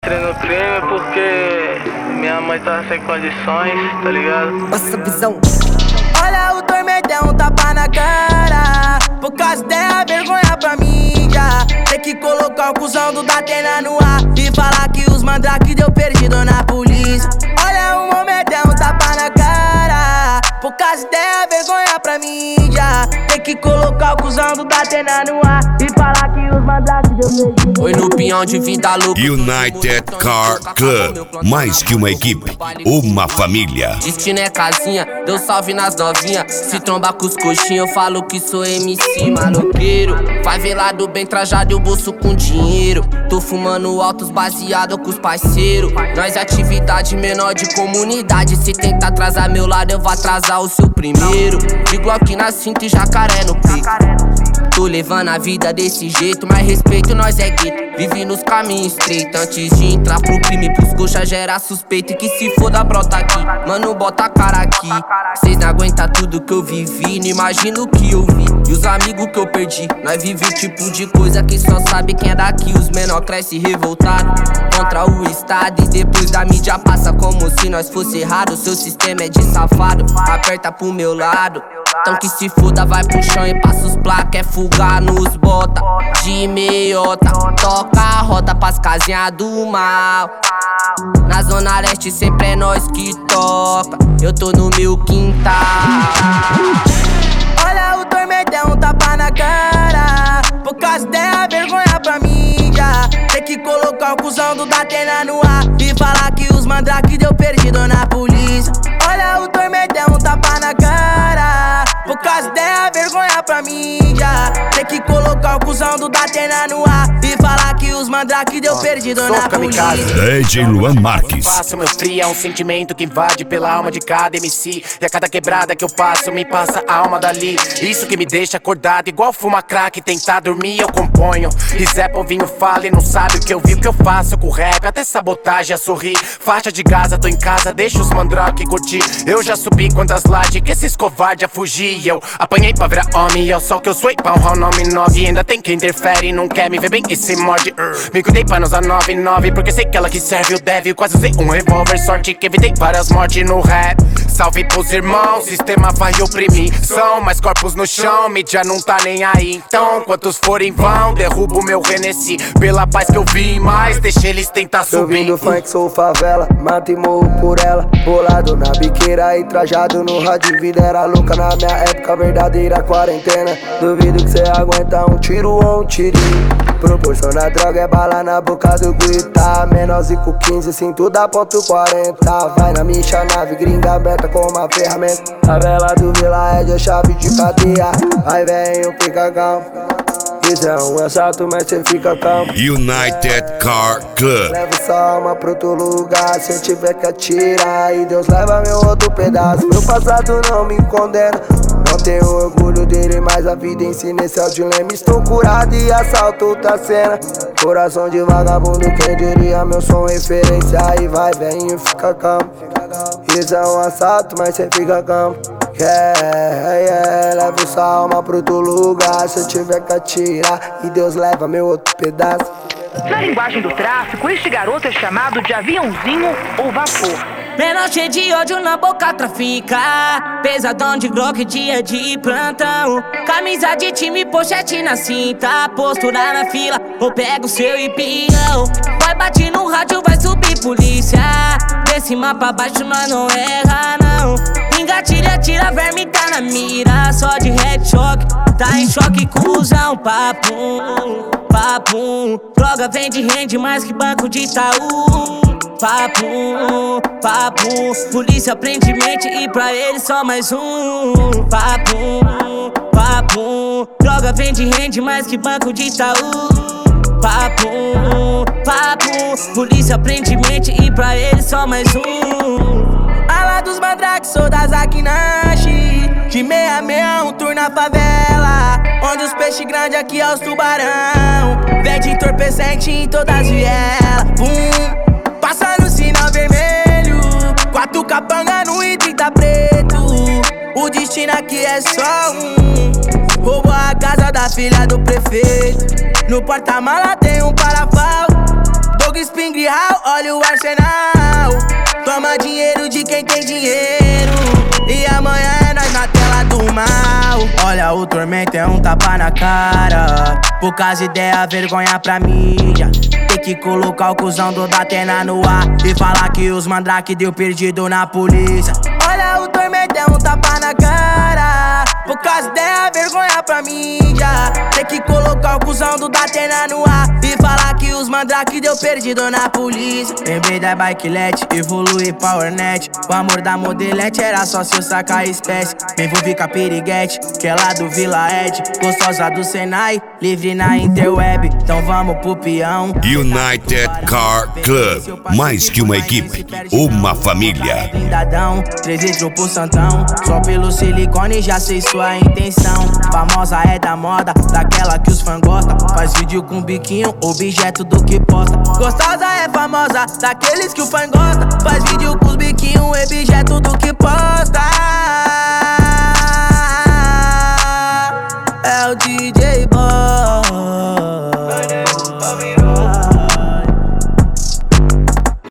Entrei no crime porque minha mãe tá sem condições, tá ligado? Passa visão. Olha o tormentão, tapa na cara. Por causa dela, vergonha pra mim já. Tem que colocar o cuzão do Datena no ar e falar que os mandrake deu perdido na polícia. Olha o momentão, tapa na cara. Por causa dela, vergonha pra mim já. Tem que colocar o cuzão do Datena no ar e falar que os mandrake deu perdido. Oi no pinhão de vida louca. United Car Club, mais que uma equipe, uma família. Destino é casinha, deu salve nas novinha. Se trombar com os coxinhos, eu falo que sou MC maloqueiro. Favelado bem trajado e o bolso com dinheiro. Tô fumando altos baseado com os parceiros. Nós é atividade menor de comunidade. Se tentar atrasar meu lado, eu vou atrasar o seu primeiro. De Glock na cinta e jacaré no pico. Tô levando a vida desse jeito, mas respeito nós é gueto. Vive nos caminhos estreitos, antes de entrar pro crime. Pros coxa gera suspeito e que se foda brota aqui. Mano, bota a cara aqui. Cês não aguentam tudo que eu vivi, não imagino o que eu vi. E os amigos que eu perdi, nós vive o tipo de coisa que só sabe quem é daqui. Os menor cresce revoltado contra o estado e depois da mídia passa como se nós fosse errado. Seu sistema é de safado, aperta pro meu lado. Então que se foda, vai pro chão e passa os placa. É fugar nos bota de meiota. Toca a roda pras casinhas do mal. Na zona leste sempre é nós que toca. Eu tô no meu quintal. Olha o tormentão, tapa na cara. Por causa dela, vergonha pra mim já. Tem que colocar o cuzão do Datena no ar e falar que os mandrake deu perdido na polícia. Olha o tormentão, tapa na cara. Por causa dela, vergonha pra mim já. Tem que colocar o cuzão do Datena no ar e falar que os mandrake deu perdido na polícia. DJ Luan Marques. Faço meu frio, é um sentimento que invade pela alma de cada MC. E a cada quebrada que eu passo, me passa a alma dali. Isso que me deixa acordado, igual fuma crack. Tentar dormir, eu componho. E Zé Povinho fala e não sabe o que eu vi, o que eu faço com rap. Até sabotagem a sorrir. Faixa de Gaza, tô em casa, deixa os mandrake curtir. Eu já subi quantas lajes que esses covardes a fugir. E eu apanhei pra virar homem, e é só que eu sou e pão, o nome 9. Ainda tem quem interfere, não quer me ver bem que se morde. Me cuidei pra não usar 99, porque sei que ela que serve o deve. Quase usei um revólver, sorte que evitei várias mortes no rap. Salve pros irmãos, sistema vai oprimir. São mais corpos no chão, mídia não tá nem aí. Então, quantos forem vão, derrubo meu Renesci. Pela paz que eu vi, mas deixa eles tentar subir. Eu vim do funk, sou favela, mato e morro por ela. Bolado na biqueira e trajado no rádio. Vida era louca na minha época, verdadeira quarentena. Duvido que cê aguenta um tiro ou um tirinho. Proporciona droga, é bala na boca do grita. Menorzinho com 15, cinto da ponto 40. Vai na minha nave, gringa aberta com uma ferramenta. A vela do Vila é de chave de cadeia. Vai velho, fica calmo. Isso é um assalto, mas cê fica calmo. United Car Club. Leva sua alma pra outro lugar, se eu tiver que atirar. E Deus leva meu outro pedaço. Meu passado não me condena. Não tenho orgulho dele, mas a vida ensina esse é o dilema. Estou curado e assalto outra cena. Coração de vagabundo, quem diria? Meu som referência. Aí vai, velhinho, fica calmo. Isso é um assalto, mas cê fica calmo. Leva sua alma pra outro lugar, se eu tiver que atirar. E Deus leva meu outro pedaço. Na linguagem do tráfico, este garoto é chamado de aviãozinho ou vapor. Menor cheio de ódio na boca trafica. Pesadão de Glock, dia de plantão. Camisa de time, pochete na cinta. Postura na fila, ou pega o seu empião. Vai bater no rádio, vai subir polícia. De cima pra baixo nós não erra não. Engatilha, tira, verme tá na mira. Só de headshot, tá em choque, cuzão. Papum, papum. Droga vende, rende mais que banco de Itaú. Papum, papum. Polícia prende mente e pra ele só mais um. Papum, papum. Droga vende, rende mais que banco de Itaú. Papum, papum. Polícia prende mente e pra ele só mais um. Ala dos mandrake, sou da Zakinashi. De 66, um tour na favela. Onde os peixes grandes aqui é os tubarão. Vende entorpecente em todas as vielas. Passa no sinal vermelho, 4 capanga no I-30 preto. O destino aqui é só um. Roubou a casa da filha do prefeito. No porta-mala tem um parafal. Dog Spin Hungry How, olha o arsenal. Toma dinheiro de quem tem dinheiro. E amanhã é nós na tela do mal. Olha o tormento, é um tapa na cara. Poucas ideias, vergonha pra mídia. Tem que colocar o cuzão do Datena no ar e falar que os mandrake deu perdido na polícia. Olha o tormento, é um tapa na cara. Poucas ideias, vergonha pra mídia. Tem que colocar o cuzão do Datena no ar e falar que os mandrake deu perdido na polícia. Lembrei da Bikelet, evolui Powernet. O amor da modelete era só se eu sacar a espécie. Me envolvi com a piriguete, que é lá do Vila Ed. Gostosa do Senai, livre na interweb. Então vamos pro peão. United Car Club, mais que uma equipe, uma família. Blindadão, 3 litros pro Santão. Só pelo silicone já sei sua intenção. Famosa é da moda, daquela que os fãs gostam. Faz vídeo com biquinho, objeto do que posta. Gostosa é famosa, daqueles que o fã gosta. Faz vídeo com os biquinhos, objeto do que posta. É o DJ